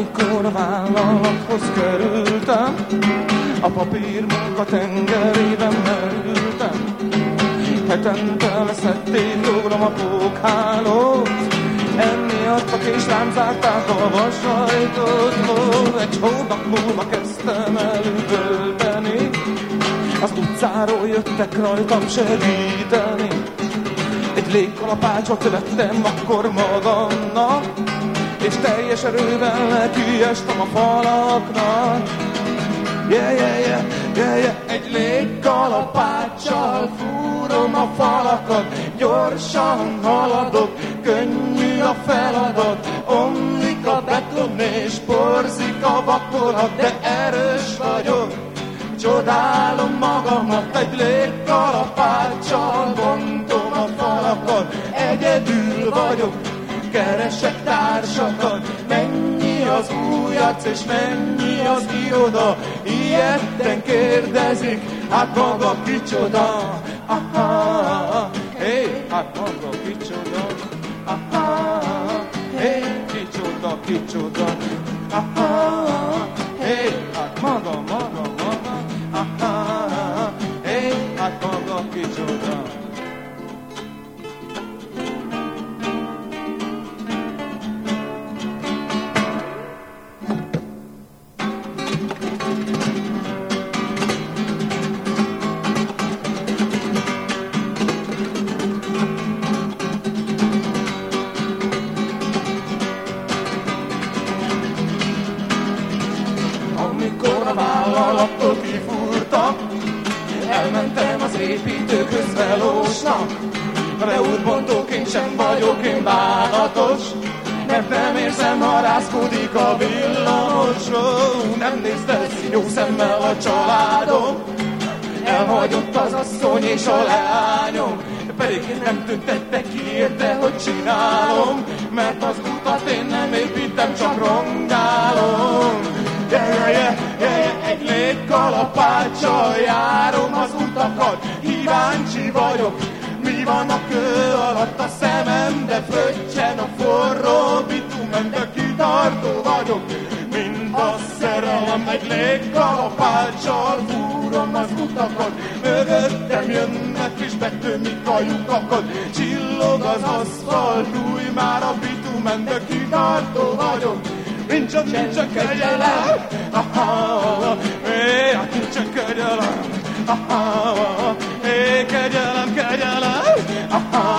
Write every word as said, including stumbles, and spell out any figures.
Amikor a vállalathoz kerültem, a papírmunka tengerében merültem. Hetente leszették rólam a pókhálót, emiatt és rám zárták a vasajtót. Egy hónap múlva kezdtem el üvölteni, az utcáról jöttek rajtam segíteni. Egy légkalapácsot vettem akkor magamnak, és teljes erővel nekiestem a falaknak. Yeah, yeah, yeah, yeah, yeah. Egy légkalapáccsal fúrom a falakat, gyorsan haladok, könnyű a feladat. Omlik a beton és porzik a vakolat, de erős vagyok, csodálom magamat. Egy légkalapáccsal bontom a falakat, egyedül vagyok, keresek társakat. Mennyi az újac és mennyi az iroda, ilyetten kérdezik, hát maga kicsoda. Aha, hé, hát maga kicsoda. Aha, hé, kicsoda, kicsoda. Aha, hé, hát maga, maga, maga. Aha, hé, hát maga kicsoda. Vállalattól kifúrtak, elmentem az építőkhöz velósnak. Leútbontóként sem vagyok én bánatos, mert nem érzem, ha rázkodik a villamos. Nem nézte jó szemmel a családom, elhagyott az asszony és a leányom. Pedig nem tüntette ki érte, hogy csinálom, mert az utat én nem építem, csak rongálom. Yeah, yeah, yeah, yeah, egy légkalapáccsal járom az utakat, kíváncsi vagyok, mi van a kő alatt a szemembe, fröccsen a forró bitumenbe, kitartó vagyok, mint a szerelem. Egy légkalapáccsal fúrom az utakat, mögöttem jönnek és betömik a lyukakat, csillog az aszfalt, új már a bitumenbe, kitartó vagyok, nincs csak, nincs csak kegyelem, aha, é, nincs csak kegyelem, aha, é, kegyelem, kegyelem, aha.